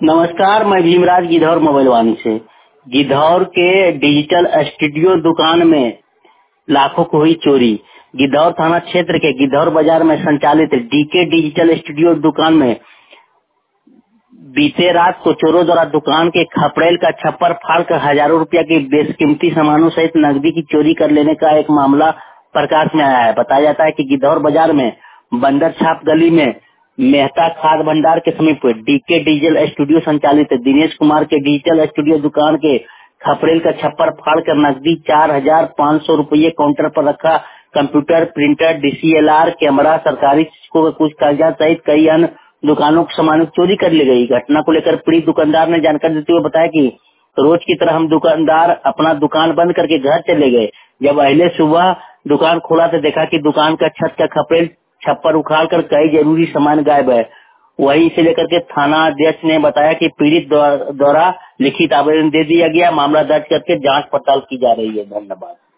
नमस्कार, मैं भीमराज गिद्धौर मोबाइल वाणी से। गिद्धौर के डिजिटल स्टूडियो दुकान में लाखों को हुई चोरी। गिद्धौर थाना क्षेत्र के गिद्धौर बाजार में संचालित डीके डिजिटल स्टूडियो दुकान में बीते रात को चोरों द्वारा दुकान के खपड़ेल का छप्पर फाड़कर हजारों रुपया की बेशकीमती सामानों सहित नकदी की चोरी कर लेने का एक मामला प्रकाश में आया है। बताया जाता है कि गिद्धौर बाजार में बंदर छाप गली में मेहता खाद भंडार के समीप डीके डिजिटल स्टूडियो संचालित दिनेश कुमार के डिजिटल स्टूडियो दुकान के खपड़ेल का छप्पर फाड़कर नकदी 4,500 रुपये काउंटर पर रखा कंप्यूटर, प्रिंटर, डीसीएलआर कैमरा, सरकारी को कुछ कागजात सहित कई अन्य दुकानों के सामान चोरी कर ली गई। घटना को लेकर पीड़ित दुकानदार ने जानकारी देते हुए बताया कि रोज की तरह हम दुकानदार अपना दुकान बंद करके घर चले गए। जब अगले सुबह दुकान खोला तो देखा कि दुकान का छत का खपड़ेल छप्पर उखाड़ कर कई जरूरी सामान गायब है। वही इसे लेकर के थाना अध्यक्ष ने बताया कि पीड़ित द्वारा लिखित आवेदन दे दिया गया, मामला दर्ज करके जांच पड़ताल की जा रही है। धन्यवाद।